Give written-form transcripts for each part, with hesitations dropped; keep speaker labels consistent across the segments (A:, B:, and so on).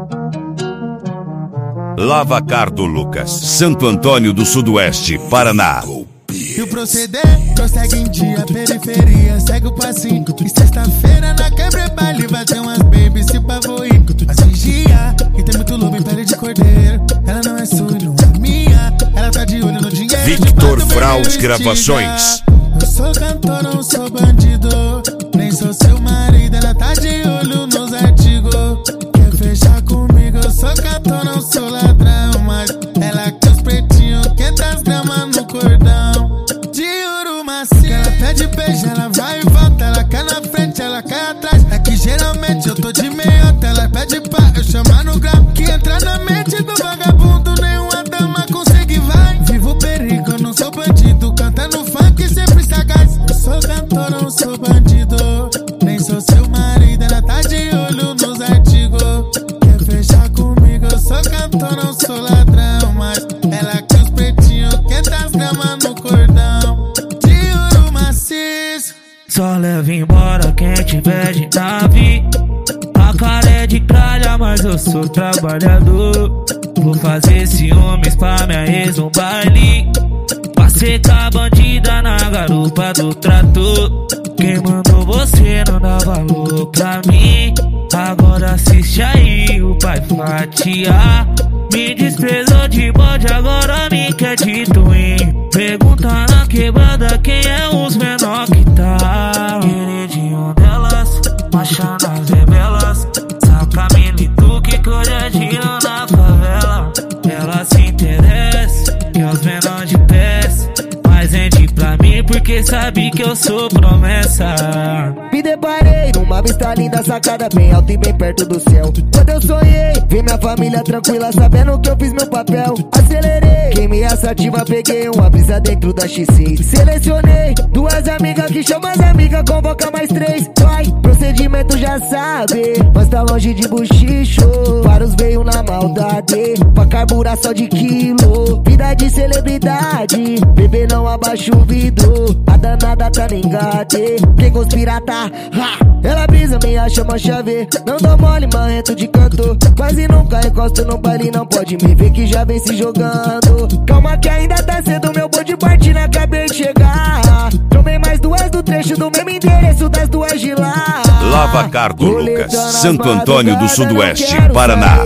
A: Lavacar do Lucas, Santo Antônio do Sudoeste, Paraná.
B: E o proceder prossegue em dia, periferia segue o passinho. E sexta-feira na quebra baile vai ter umas babies se pavoir. Mas vigia, que tem muito lobo em pele de cordeiro. Ela não é sua, não é minha. Ela tá de olho no dinheiro.
A: Victor Fraus Gravações.
B: Eu sou cantor, não sou bandido. Nem sou seu marido, ela tá de olho nos artigos. Quer fechar comigo, eu sou cantor, não sou ladrão. Mas ela quer os pretinhos, 500 gramas no cordão. De ouro macio, ela pede beijo, ela vai e volta. Ela quer na frente, ela quer atrás. É que geralmente eu tô de meiota. Ela pede pra eu chamar no grau. Que entra na mente do vagabundo, nenhuma dama consegue, vai. Vivo o perigo, eu não sou bandido. Cantando funk, sempre sagaz. Eu sou cantor, não sou bandido. Nem sou seu marido, ela tá de olho nos artigos. Quer fechar comigo, eu sou cantor, não sou ladrão. Mas ela quer os pretinhos, 500 gramas no cordão. De ouro maciço.
C: Só leva embora quem tiver de nave. A cara é de tralha, mas eu sou trabalhador. Vou fazer ciúmes pra minha ex no baile. Passei com a bandida na garupa do trator. Quem mandou você não dá valor pra mim? Agora assiste aí o pai fatiar. Me desprezou de bode, agora me quer de twin. Pergunta na quebrada quem é os menor que tá. Queridinho delas, marcha nas rebelas. Saca milito que hoje é dia na favela. Ela se interessa, que os menor de pés. Mas vende pra mim porque sabe que eu sou promessa.
D: Me deparei numa vista linda, sacada bem alta e bem perto do céu. Quando eu sonhei, vi minha família tranquila, sabendo que eu fiz meu papel. Acelerei, queimei a sativa, peguei uma brisa dentro da X6. Selecionei duas amigas que chamam as amigas, convoca mais 3. Vai, procedimento já sabe, mas tá longe de buchicho. Para os veio na maldade, pra carburar só de quilo. Vida de celebridade, bebê não abaixa o vidro. A danada tá no engate, quem conspira tá, ela brisa, me acha uma chave. Não dou mole, marrento de canto. Quase nunca encosto no baile, não pode me ver que já vem se jogando. Calma que ainda tá cedo, meu bode partida, acabei de chegar. Tomei mais duas do trecho do mesmo endereço das duas de lá.
A: Lavacar do Lucas, Santo Antônio do Sudoeste, Paraná.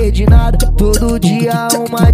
D: Todo dia uma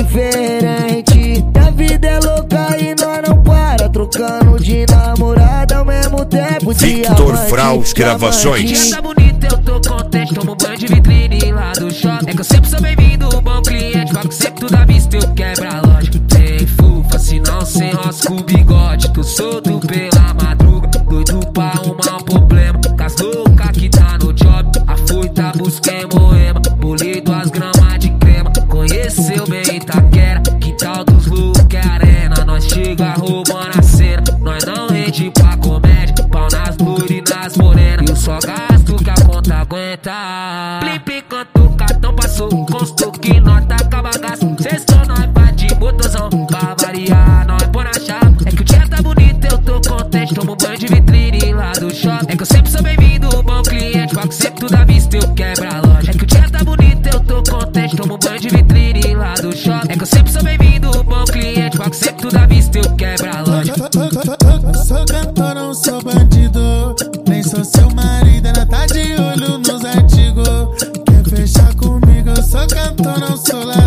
D: diferente. A vida é louca e nós não para. Trocando de namorada ao mesmo tempo.
A: Victor Fraus Gravações.
C: Dia tá bonita, eu tô contente. Tomo um banho de vitrine lá do shopping. É que eu sempre sou bem-vindo, bom cliente. Pago sempre tudo à vista, eu quebro a loja. Tem fufa, se não sem rosca o bigode. Tô solto pela madruga, doido pra arrumar um problema. Cas louca que tá no job, a foita busquei moema. Bolei 2 gramas de crema, conheceu bem Itaquera. Quintal dos loucos é arena, nós chega roubando a cena. Nós não rende pra comédia, pau nas loiras e nas morenas. Eu só gasto que a conta aguenta. Flip canto, cartão passou, constou que nós taca bagaço. Sextou, nós vai de botãozão, pra variar, nós põe na chave. É que o dia tá bonito, eu tô contente. Tomo um banho de vitrine lá do shopping. É que eu sempre sou bem-vindo, bom cliente. Pago sempre tudo à vista, eu quebro a loja. É que o dia tá bonito, eu tô contente. Tomo um banho de vitrine lá do shopping. É que eu sempre sou bem-vindo, bom cliente. Pago sempre tudo à vista, eu quebro a loja.
B: Eu sou cantor, não sou bandido. Nem sou seu marido, ela tá de olho nos artigos. Quer fechar comigo, eu sou cantor, não sou ladrão.